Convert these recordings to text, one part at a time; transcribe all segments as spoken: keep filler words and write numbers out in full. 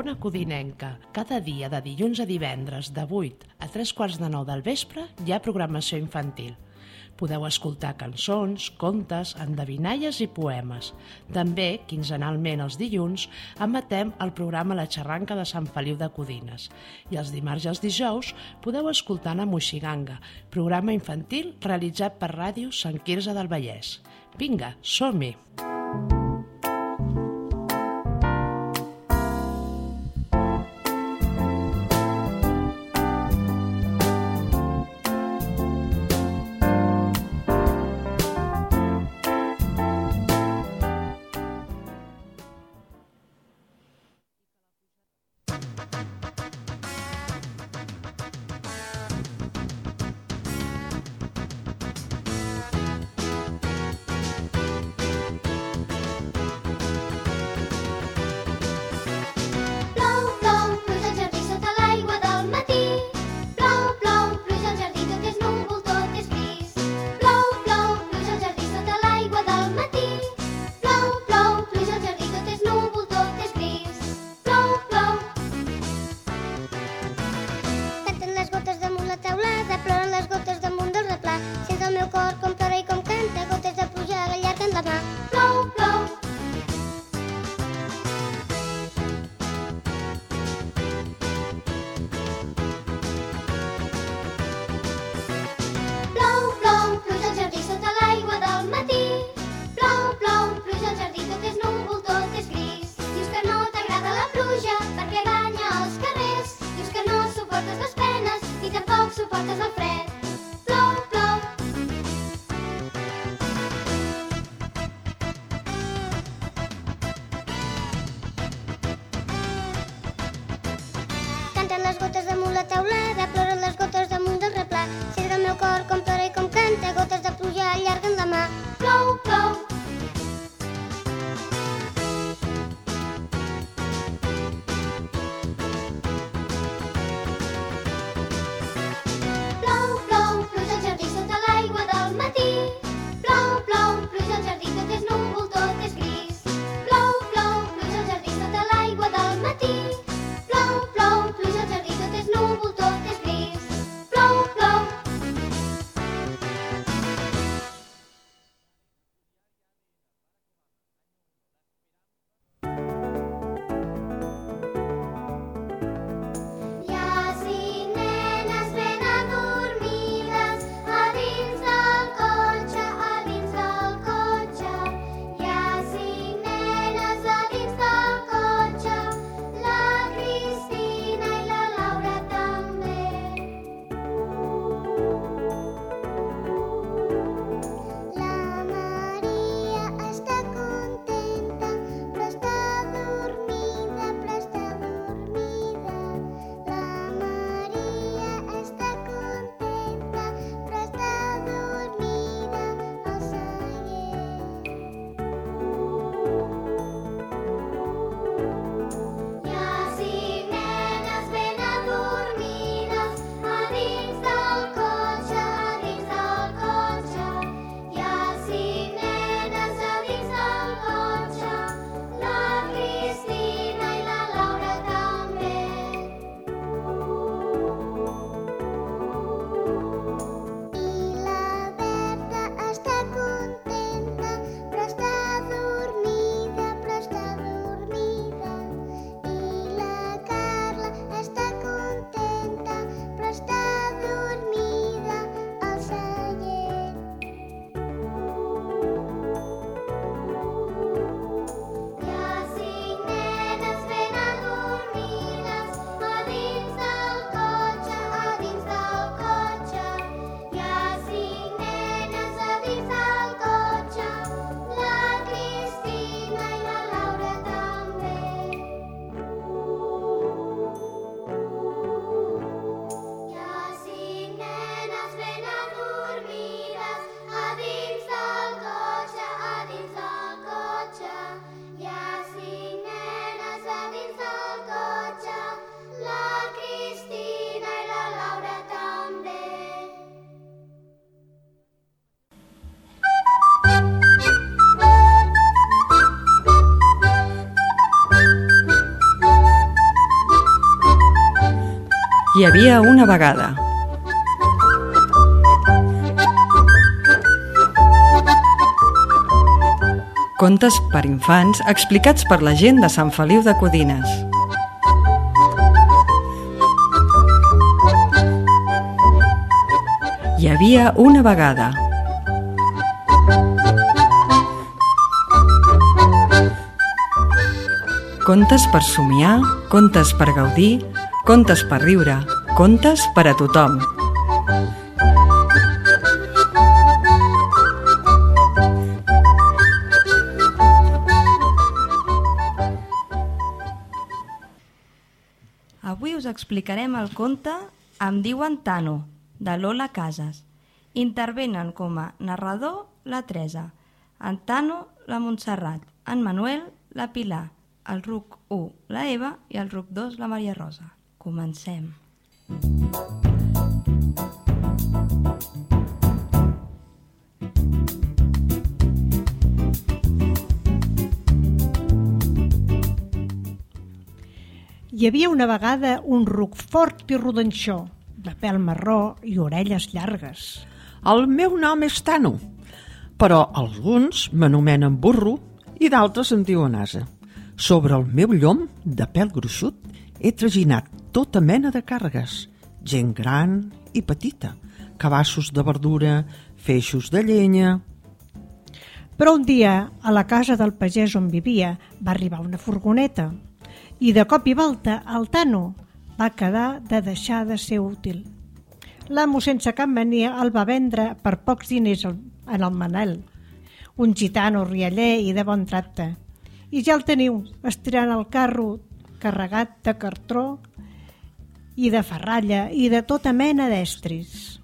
Ona Codinenca. Cada dia de dilluns a divendres de vuit a tres quarts de nou del vespre hi ha programació infantil. Podeu escoltar cançons, contes, endevinalles i poemes. També, quinzenalment els dilluns, emetem el programa La Xarranca de Sant Feliu de Codines. I els dimarts i els dijous podeu escoltar La Moixiganga, programa infantil realitzat per Ràdio Sant Quirze del Vallès. Vinga, som-hi! Pluja al jardí sota l'aigua del matí. Plou, plou, pluja al jardí tot Hi havia una vegada. Contes per infants explicats per la gent de Sant Feliu de Codines. Hi havia una vegada. Contes per somiar, contes per gaudir, contes per riure, contes per a tothom. Avui us explicarem el conte Em diuen Tano, de Lola Casas. Intervenen com a narrador la Teresa, en Tano la Montserrat, en Manuel la Pilar, el ruc u la Eva i el ruc dos la Maria Rosa. Comencem. Hi havia una vegada un ruc fort i rodanxó, de pèl marró i orelles llargues. El meu nom és Tano, però alguns m'anomenen burro i d'altres em diuen ase. Sobre el meu llom, de pèl gruixut, he traginat tota mena de càrregues, gent gran i petita, cabassos de verdura, feixos de llenya. Però un dia, a la casa del pagès on vivia, va arribar una furgoneta i de cop i volta el Tano va quedar de deixar de ser útil. L'amo, sense cap mania, el va vendre per pocs diners en el Manel, un gitano rialler i de bon tracte. I ja el teniu, estirant el carro carregat de cartró i de ferralla i de tota mena d'estris.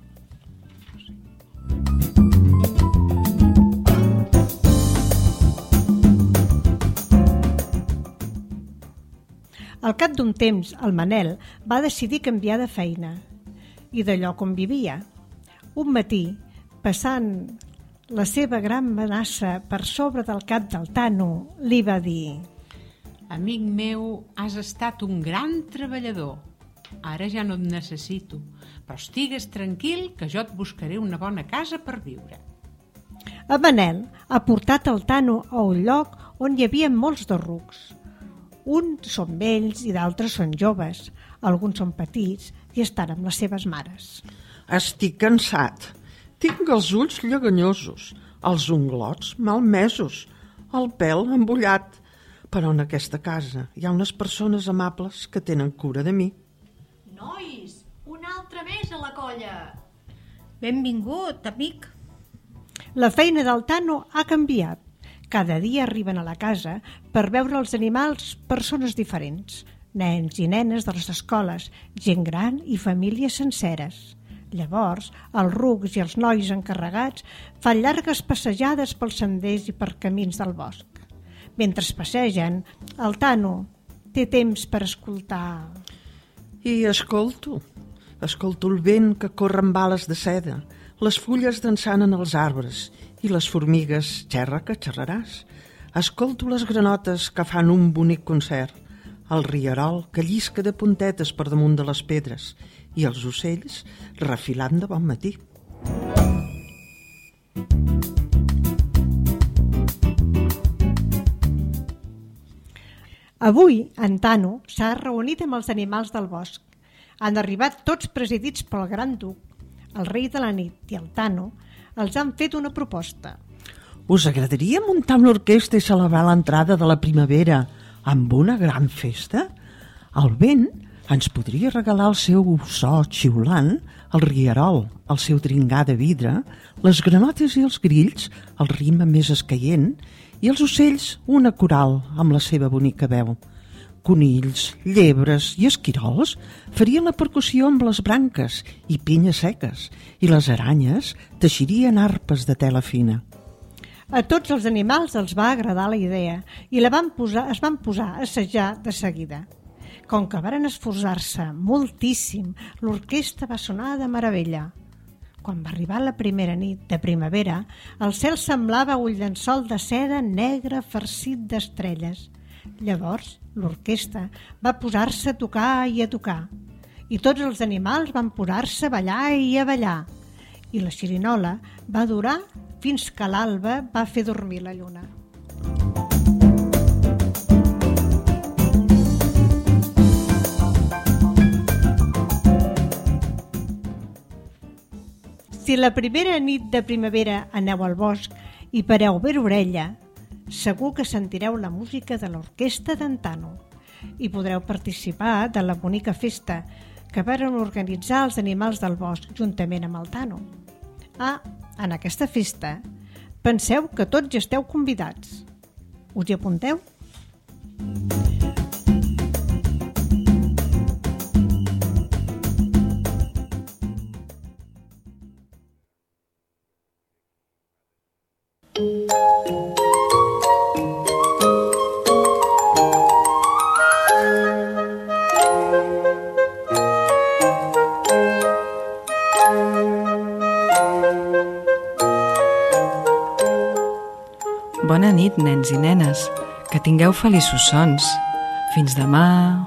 Al cap d'un temps, el Manel va decidir canviar de feina i de lloc on vivia. Un matí, passant la seva gran amenaça per sobre del cap del Tano, li va dir: Amic meu, has estat un gran treballador. Ara ja no et necessito, però estigues tranquil que jo et buscaré una bona casa per viure. El Manel ha portat el Tano a un lloc on hi havia molts de rucs. Uns són vells i d'altres són joves, alguns són petits i estan amb les seves mares. Estic cansat. Tinc els ulls lleganyosos, els unglots malmesos, el pèl embullat. Però en aquesta casa hi ha unes persones amables que tenen cura de mi. Nois, un altre més a la colla. Benvingut, amic. La feina del Tano ha canviat. Cada dia arriben a la casa per veure els animals persones diferents, nens i nenes de les escoles, gent gran i famílies senceres. Llavors, els rucs i els nois encarregats fan llargues passejades pels senders i per camins del bosc. Mentre es passegen, el Tano té temps per escoltar. I escolto, escolto el vent que corre amb bales de seda, les fulles dansant en els arbres i les formigues xerra que xerraràs. Escolto les granotes que fan un bonic concert, el rierol que llisca de puntetes per damunt de les pedres i els ocells refilant de bon matí. Avui, en Tano s'ha reunit amb els animals del bosc. Han arribat tots presidits pel gran duc. El rei de la nit i el Tano els han fet una proposta. Us agradaria muntar una orquestra i celebrar l'entrada de la primavera amb una gran festa? El vent ens podria regalar el seu so xiulant, el rierol, el seu dringar de vidre, les granotes i els grills, el ritme més escaient, i els ocells una coral amb la seva bonica veu. Conills, llebres i esquirols farien la percussió amb les branques i pinyes seques, i les aranyes teixirien arpes de tela fina. A tots els animals els va agradar la idea i la van posar, es van posar a assajar de seguida. Com que varen esforçar-se moltíssim, l'orquestra va sonar de meravella. Quan va arribar la primera nit de primavera, el cel semblava un llençol de seda negre farcit d'estrelles. Llavors, l'orquestra va posar-se a tocar i a tocar, i tots els animals van posar-se a ballar i a ballar, i la xirinola va durar fins que l'alba va fer dormir la lluna. Si la primera nit de primavera aneu al bosc i pareu bé l'orella, segur que sentireu la música de l'orquestra d'en Tano i podreu participar de la bonica festa que varen organitzar els animals del bosc juntament amb el Tano. Ah, en aquesta festa penseu que tots ja esteu convidats. Us hi apunteu? Bona nit, nens i nenes. Que tingueu feliços sons. Fins demà.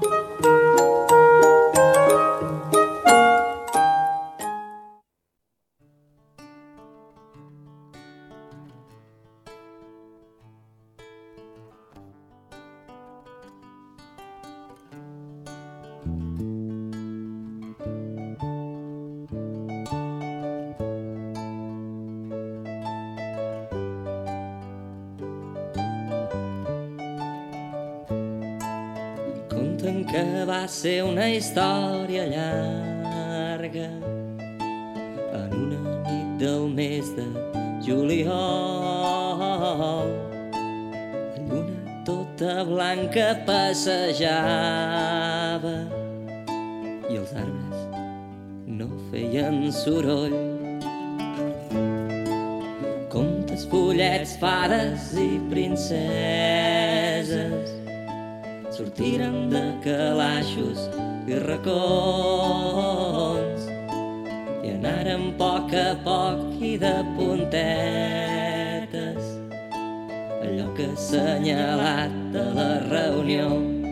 Conten que va ser una història llarga en una nit del mes de juliol. La lluna tota blanca passejava i els arbres no feien soroll. Contes, follets, fades i princeses sortiren de calaixos i racons i anaren a poc a poc i de puntetes al lloc assenyalat de la reunió.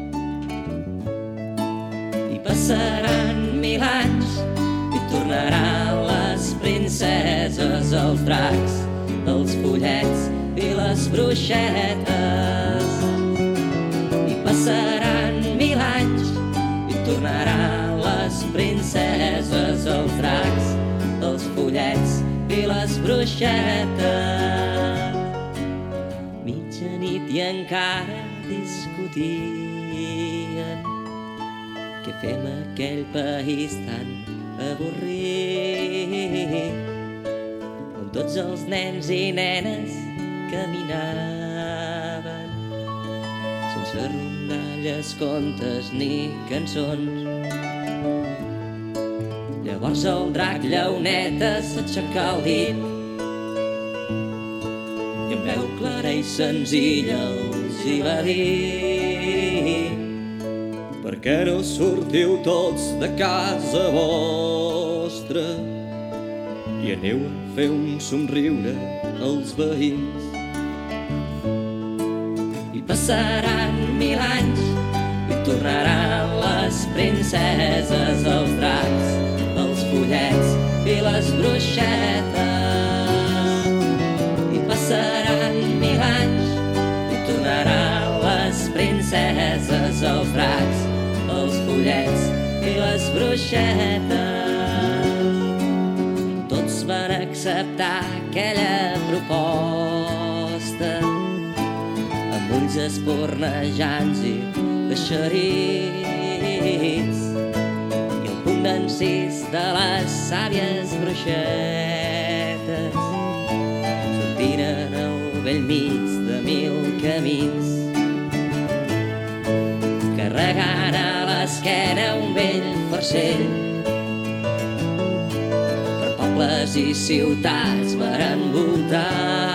I passaran mil anys i tornaran les princeses, els dracs, els follets i les bruixetes. Passaran mil anys i tornaran les princeses, els dracs, els follets i les bruixetes. Mitjanit i encara discutien què fem aquell país tan avorrit on tots els nens i nenes caminaven sense rondalles, contes ni cançons. Llavors el drac llauneta s'aixecà el dit i amb veu clara i senzilla els hi va dir: per què no sortiu tots de casa vostra i aneu a fer un somriure als veïns? Passaran mil anys i tornaran les princeses, els dracs, els follets i les bruixetes. I passaran mil anys i tornaran les princeses, els dracs, els follets i les bruixetes. Tots van acceptar aquella proposta ulls espornejants i eixerits i el punt d'encís de les sàvies bruixetes sortiren al bell mig de mil camins carregant a l'esquena un vell farcell. Per pobles i ciutats varen voltar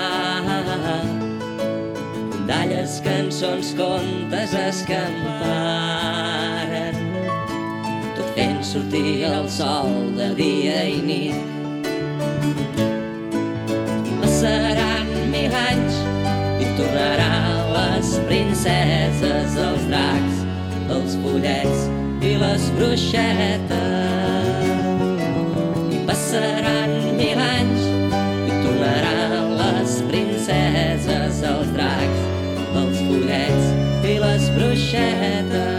rondalles, cançons, contes escamparen, tot fent sortir el sol de dia i nit. Passaran mil anys i tornaran les princeses, els dracs, els follets i i les bruixetes. I passaran mil anys i tornaran les princeses, els dracs, els follets i les bruixetes.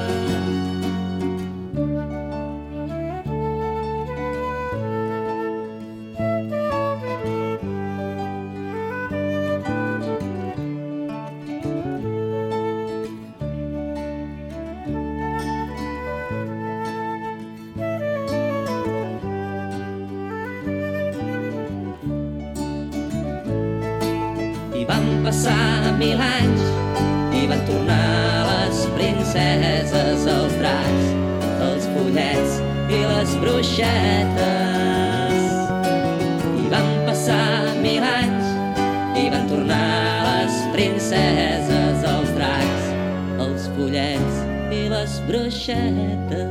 Passar mil anys i van tornar les princeses, els dracs, els follets i les bruixetes. I van passar mil anys i van tornar les princeses, els dracs, els follets i les bruixetes.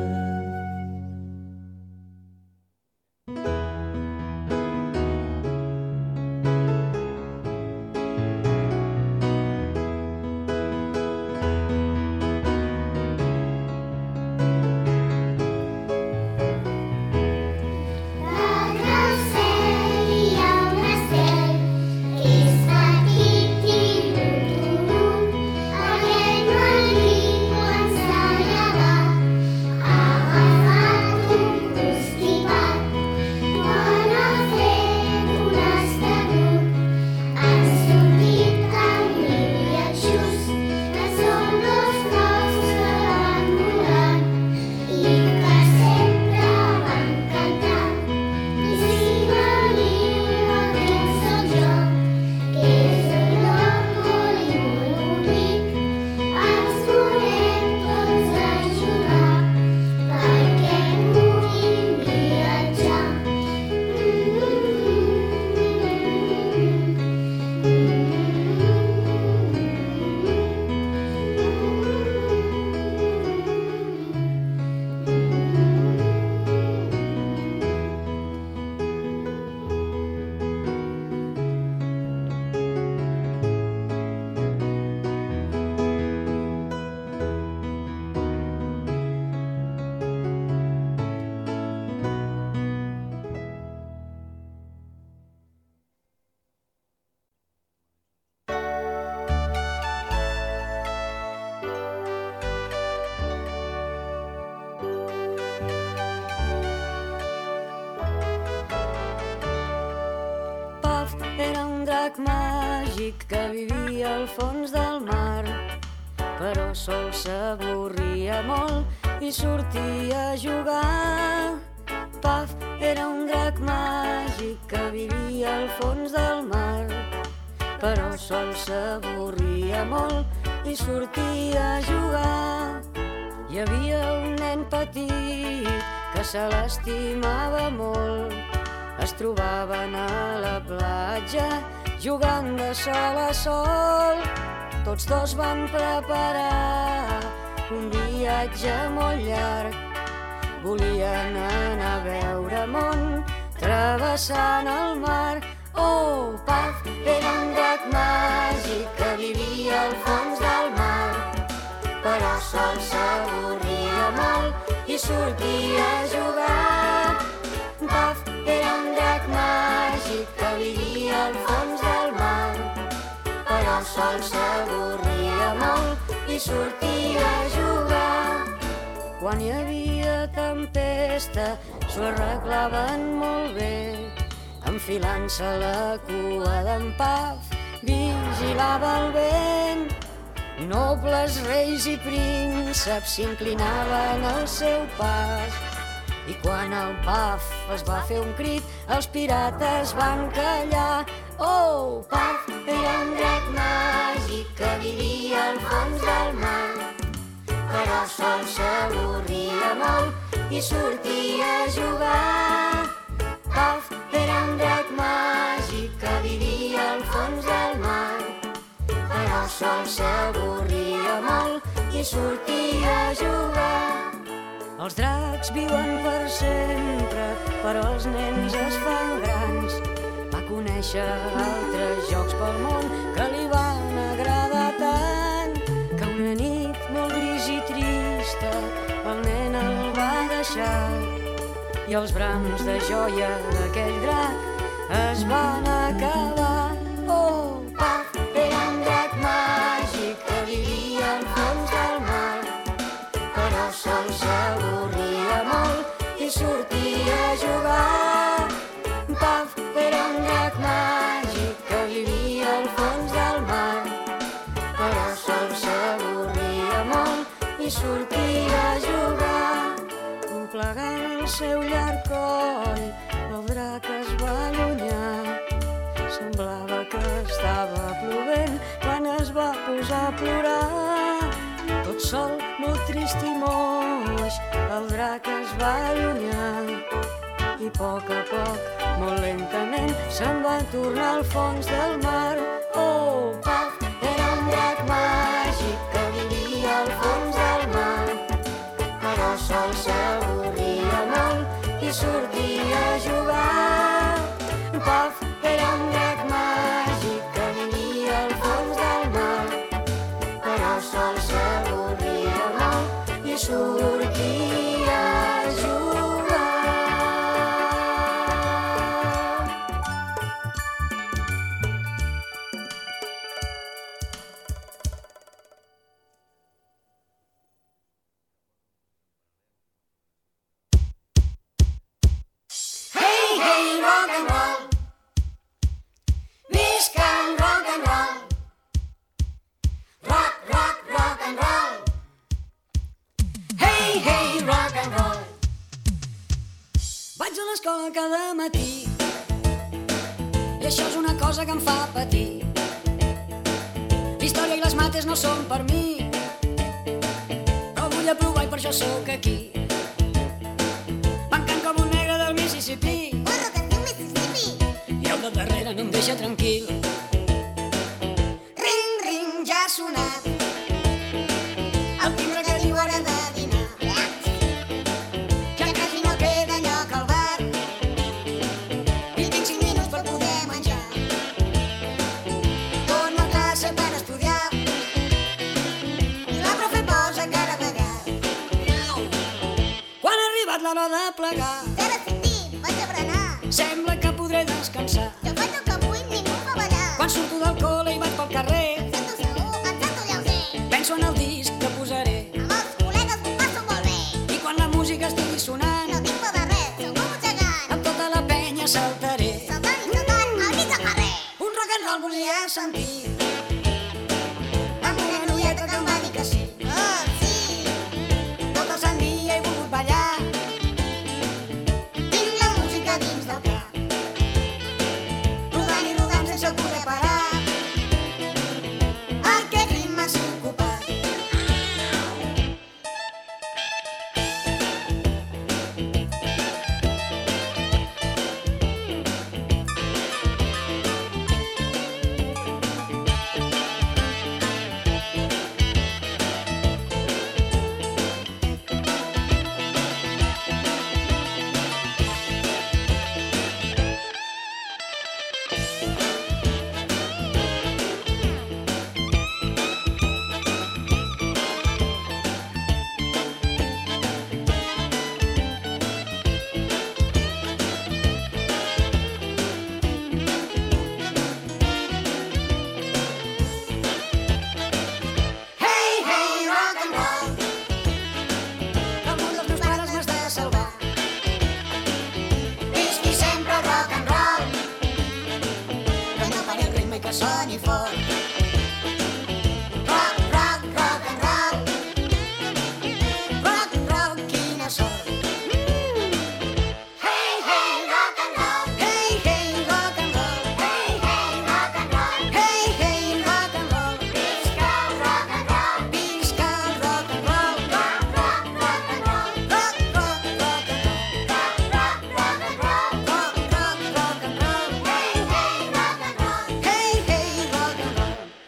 màgic que vivia al fons del mar, però sol s'avorria molt i sortia a jugar. Paf era un drac màgic que vivia al fons del mar, però sol s'avorria molt i sortia a jugar. Hi havia un nen petit que se l'estimava molt. Es trobaven a la platja jugant de sol a sol. Tots dos van preparar un viatge molt llarg. Volien anar a veure món travessant el mar. Oh, Paf era un drac màgic que vivia al fons del mar, però sol s'avorria molt i sortia a jugar. Paf era un drac màgic que vivia al fons del mar, però sol s'avorria molt i sortia a jugar. Quan hi havia tempesta s'ho arreglaven molt bé, enfilant-se la cua d'en Paf vigilava el vent. Nobles, reis i prínceps s'inclinaven al seu pas, i quan el Paf es va fer un crit, els pirates van callar. Oh, Paf era un drac màgic que vivia al fons del mar, però sol s'avorria molt i sortia a jugar. Paf era un drac màgic que vivia al fons del mar, però sol s'avorria molt i sortia a jugar. Els dracs viuen per sempre, però els nens es fan grans. Va conèixer altres jocs pel món que li van agradar tant, que una nit molt gris i trista el nen marxar i els brams de joia d'aquell drac es van acabar. Oh, Paf era un drac màgic que vivia al fons del mar, però sol s'avorria molt i sortia a jugar. Paf era un drac màgic que vivia al fons del mar, però sol s'avorria molt i sortia a jugar. Plegant el seu llarg coll, el drac es va allunyar. Semblava que estava plovent quan es va posar a plorar. Tot sol, molt trist i moix, el drac es va allunyar. I a poc a poc, molt lentament, se'n va tornar al fons del mar. Oh, Paf era un drac màgic que vivia al fons del mar, però sol s'avorria molt i sortia a jugar. Paf era un drac màgic que vivia al fons del mar, però sol s'avorria molt i sortia a jugar. Vaig a l'escola cada matí i això és una cosa que em fa patir. L'història i les mates no són per mi, però vull aprovar i per això sóc aquí. Mancant com un negre del Mississippi, i el de darrere no em deixa tranquil. Ring, ring, ja ha sonat el timbre que diu hora de dinar. Ja quasi no queda lloc al bar i tinc cinc minuts per poder menjar. Torno a classe per estudiar i la profe posa cara pegat. Quan ha arribat l'hora de plegar, sembla que podré descansar. Jo faig el que vull, ningú fa ballar. Quan surto del col·le i vaig pel carrer, sento segur, em sento lleuger. Penso en el disc que posaré, amb els col·legues m'ho passo molt bé. I quan la música estigui sonant, no tinc por de res, sou com un gegant. Amb tota la penya saltaré, saltant i saltant al mig del carrer. Un rock and roll volia sentir, amb una noieta que em va dir que sí. Oh, sí. Tot el sant dia he volgut ballar, tinc la música dins del cap, rodant i rodant sense poder parar. Aquest ritme sincopat. Soni fort. Rock, rock, rock and roll. Rock and roll, quina sort. Hey, hey, rock and roll. Hey, hey, rock and roll. Hey, hey, rock and roll. Hey, hey, rock and roll. Visca el rock and roll. Visca el rock and roll. Rock, rock, rock and roll. Rock, rock, rock and roll. Rock, rock, rock and roll. Rock, rock, rock and roll. Hey, hey, rock and roll. Hey, hey, rock and roll.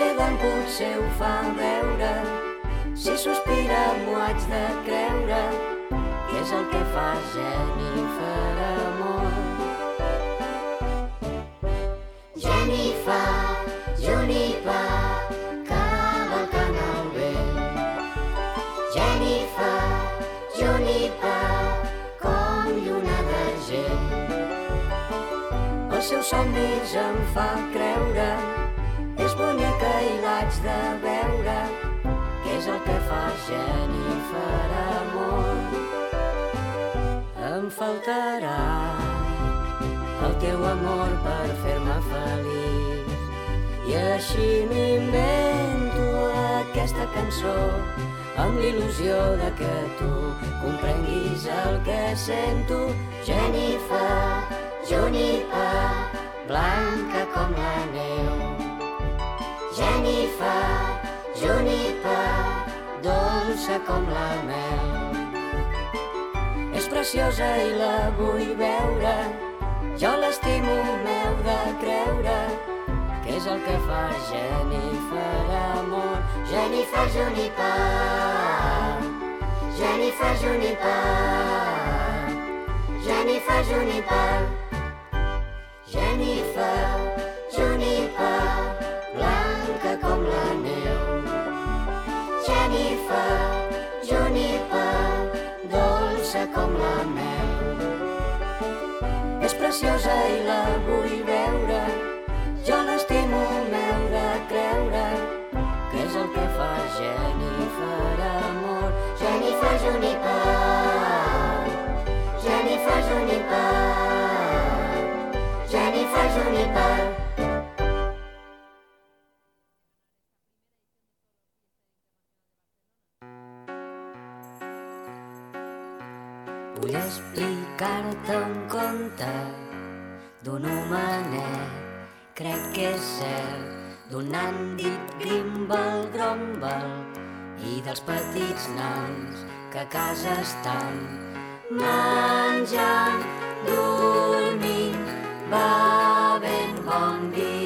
potser d'en potser ho fa veure. Si sospira m'ho haig de creure, que és el que fa Jennifer Amor. Jennifer, Juniper, cavalcant el vent. Jennifer, Juniper, com lluna d'argent. Els seus somnis em fa creure, és bonica i l'haig de veure, que és el que fa Jennifer Amor. Em faltarà el teu amor per fer-me feliç, i així m'invento aquesta cançó amb l'il·lusió de que tu comprenguis el que sento. Jennifer, Juniper, blanca com la neu. Jennifer, Juniper, dolça com la mel. És preciosa i la vull veure, jo l'estimo, m'heu de creure, que és el que fa Jennifer Amor. Jennifer, Juniper, Jennifer, Juniper, Jennifer, Juniper, Jennifer, Juniper, blanca com la neu. Jennifer, Juniper, dolça com la mel. És preciosa i la vull veure, jo l'estimo, m'heu de creure, que és el que fa Jennifer Amor. Jennifer, Juniper, Jennifer, Juniper, Jennifer, Juniper. Vull explicar-te un conte d'un homenet, crec que és cert, d'un nan dit Grimble Gromble i dels petits nans que a casa estan menjant, dormint, bevent bon vi.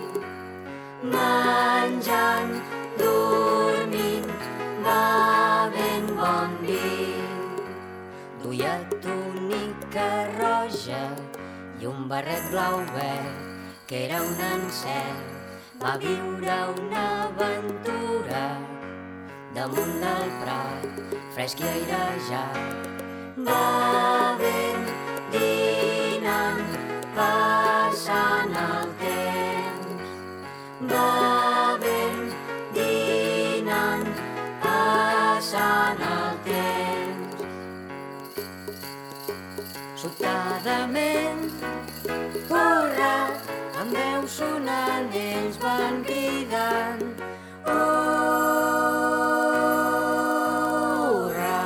Menjant, dormint, bevent bon vi. Duia túnica roja i un barret blau verd, que era un encert. Va viure una aventura damunt del prat, fresc i airejat. Bevent, dinant, passant el temps. Bevent, dinant, passant el temps. Sobtadament, hurra, amb veu sonant ells van cridant. Hurra!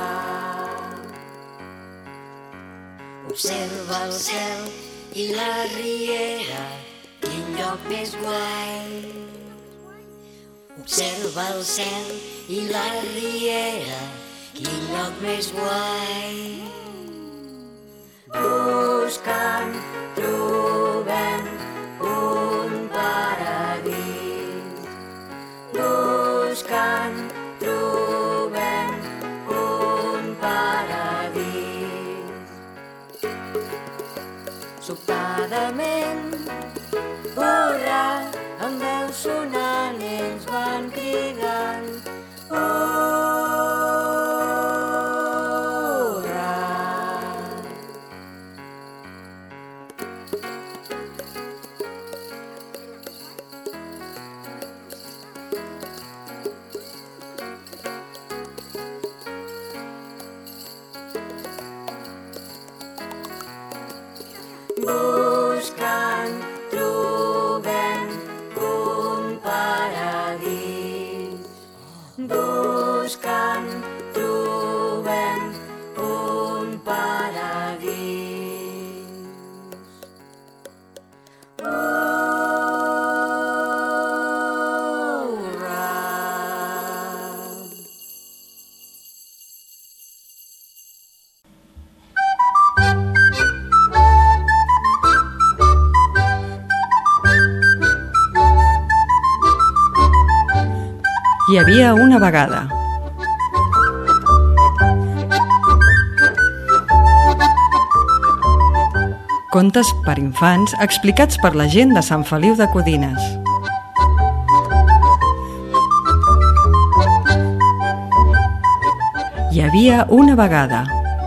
Observa el cel i la riera, quin lloc més guai. Observa el cel i la riera, quin lloc més guai. Buscant, trobem un paradís. Buscant, trobem un paradís. Sobtadament, hurra, amb veu sonant ells van cridant. Buscant, trobem un paradís. Buscant, trobem un paradís. Hurra! Hi havia una vegada. Contes per infants explicats per la gent de Sant Feliu de Codines. Hi havia una vegada.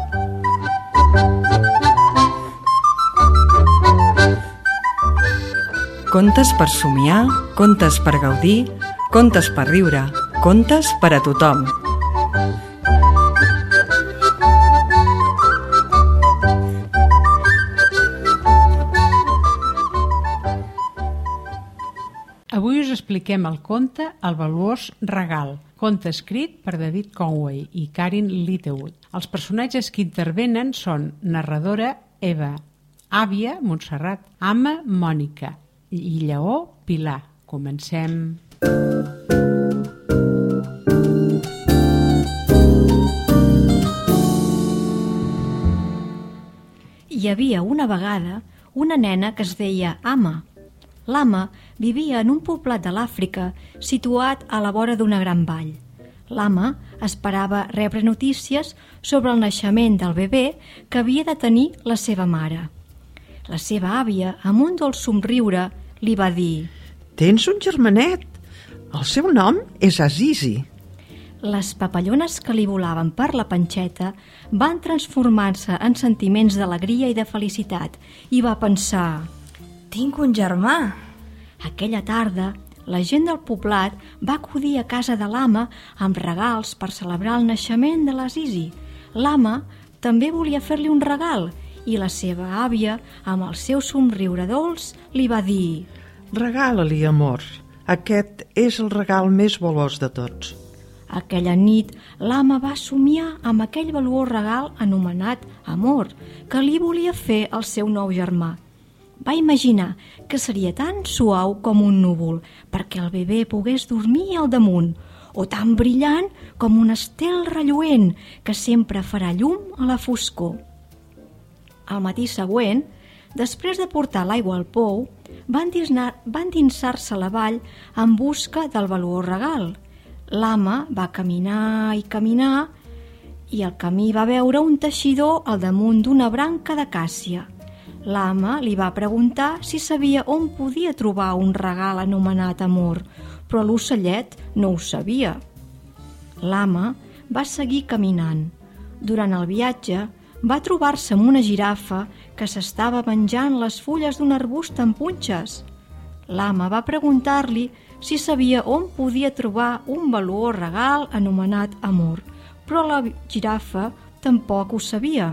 Contes per somiar, contes per gaudir, contes per riure, contes per a tothom. Avui us expliquem el conte El valuós regal, conte escrit per David Conway i Karin Littlewood. Els personatges que intervenen són narradora Eva, àvia Montserrat, ama Mònica i lleó Pilar. Comencem. Hi havia una vegada una nena que es deia Ama. L'Ama vivia en un poblat de l'Àfrica situat a la vora d'una gran vall. L'Ama esperava rebre notícies sobre el naixement del bebè que havia de tenir la seva mare. La seva àvia, amb un dolç somriure, li va dir: «Tens un germanet. El seu nom és Azizi». Les papallones que li volaven per la panxeta van transformar-se en sentiments d'alegria i de felicitat i va pensar: «Tinc un germà». Aquella tarda, la gent del poblat va acudir a casa de l'Ama amb regals per celebrar el naixement de l'Azizi. L'Ama també volia fer-li un regal i la seva àvia, amb el seu somriure dolç, li va dir: «Regala-li, amor. Aquest és el regal més valuós de tots». Aquella nit, l'Ama va somiar amb aquell valuós regal anomenat amor, que li volia fer el seu nou germà. Va imaginar que seria tan suau com un núvol perquè el bebè pogués dormir al damunt, o tan brillant com un estel relluent que sempre farà llum a la foscor. Al matí següent, després de portar l'aigua al pou, van endinsar-se a la vall en busca del valuós regal. L'Ama va caminar i caminar i al camí va veure un teixidor al damunt d'una branca d'acàcia. L'Ama li va preguntar si sabia on podia trobar un regal anomenat amor, però l'ocellet no ho sabia. L'Ama va seguir caminant. Durant el viatge va trobar-se amb una girafa que s'estava menjant les fulles d'un arbust amb punxes. L'Ama va preguntar-li si sabia on podia trobar un valuós regal anomenat amor, però la girafa tampoc ho sabia.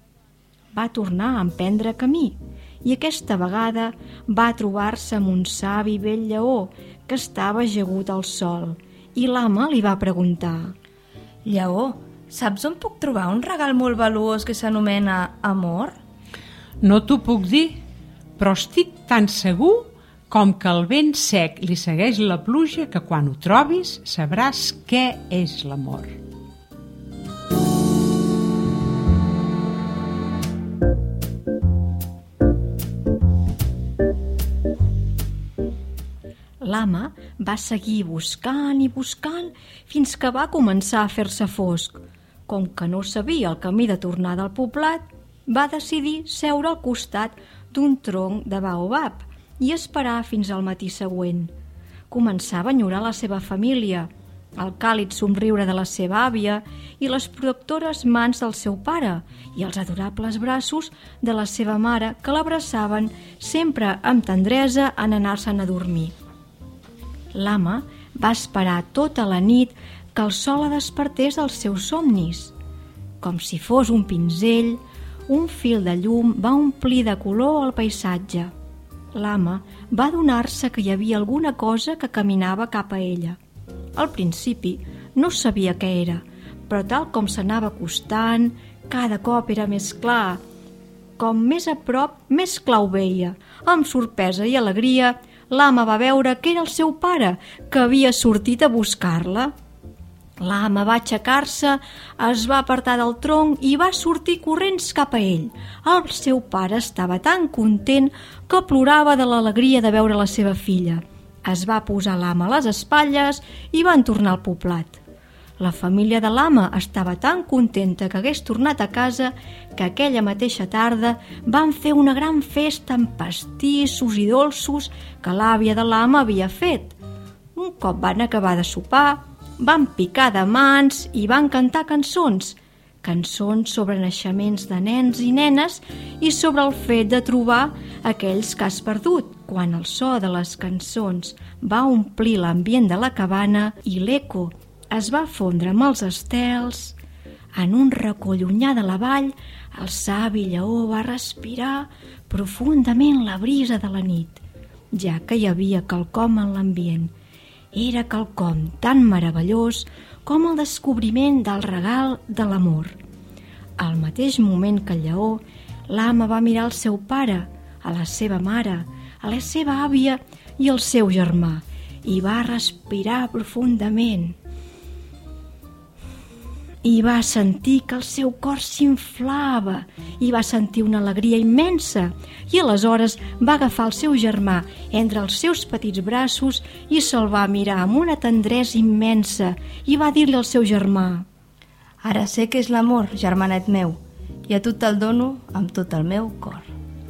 Va tornar a emprendre camí i aquesta vegada va trobar-se amb un savi vell lleó que estava ajagut al sol i l'Ama li va preguntar: «Lleó, saps on puc trobar un regal molt valuós que s'anomena amor?» No t'ho puc dir, però estic tan segur com que el vent sec li segueix la pluja que quan ho trobis sabràs què és l'amor. L'Ama va seguir buscant i buscant fins que va començar a fer-se fosc. Com que no sabia el camí de tornada al poblat, va decidir seure al costat d'un tronc de baobab i esperar fins al matí següent. Començava a enyorar la seva família, el càlid somriure de la seva àvia i les protectores mans del seu pare i els adorables braços de la seva mare que l'abraçaven sempre amb tendresa en anar-se'n a dormir. L'Ama va esperar tota la nit que el sol la despertés dels seus somnis. Com si fos un pinzell, un fil de llum va omplir de color el paisatge. L'Ama va adonar-se que hi havia alguna cosa que caminava cap a ella. Al principi no sabia què era, però tal com s'anava acostant, cada cop era més clar. Com més a prop, més clar ho veia. Amb sorpresa i alegria, l'Ama va veure que era el seu pare, que havia sortit a buscar-la. L'Ama va aixecar-se, es va apartar del tronc i va sortir corrents cap a ell. El seu pare estava tan content que plorava de l'alegria de veure la seva filla. Es va posar l'ama a les espatlles i van tornar al poblat. La família de l'ama estava tan contenta que hagués tornat a casa que aquella mateixa tarda van fer una gran festa amb pastissos i dolços que l'àvia de l'ama havia fet. Un cop van acabar de sopar, van picar de mans i van cantar cançons, cançons sobre naixements de nens i nenes i sobre el fet de trobar aquells que has perdut. Quan el so de les cançons va omplir l'ambient de la cabana i l'eco es va fondre amb els estels, en un racó llunyà de la vall, el savi lleó va respirar profundament la brisa de la nit, ja que hi havia quelcom en l'ambient. Era quelcom tan meravellós com el descobriment del regal de l'amor. Al mateix moment que el lleó, l'ama va mirar el seu pare, a la seva mare, a la seva àvia i al seu germà, i va respirar profundament. I va sentir que el seu cor s'inflava i va sentir una alegria immensa i aleshores va agafar el seu germà entre els seus petits braços i se'l va mirar amb una tendresa immensa i va dir-li al seu germà: Ara sé què és l'amor, germanet meu, i a tu te'l dono amb tot el meu cor.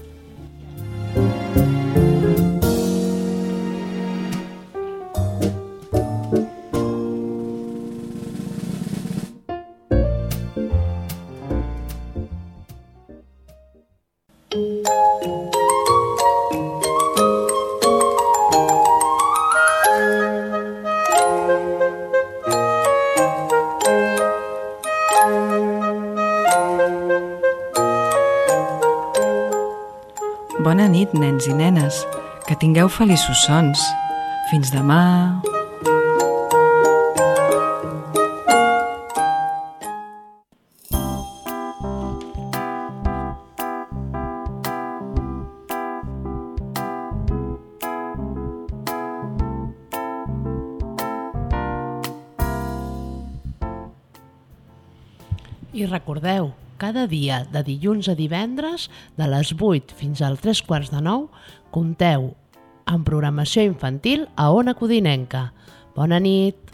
Bona nit, nens i nenes. Que tingueu feliços sons. Fins demà. I recordeu, cada dia de dilluns a divendres, de les vuit fins al tres quarts de nou, compteu amb programació infantil a Ona Codinenca. Bona nit!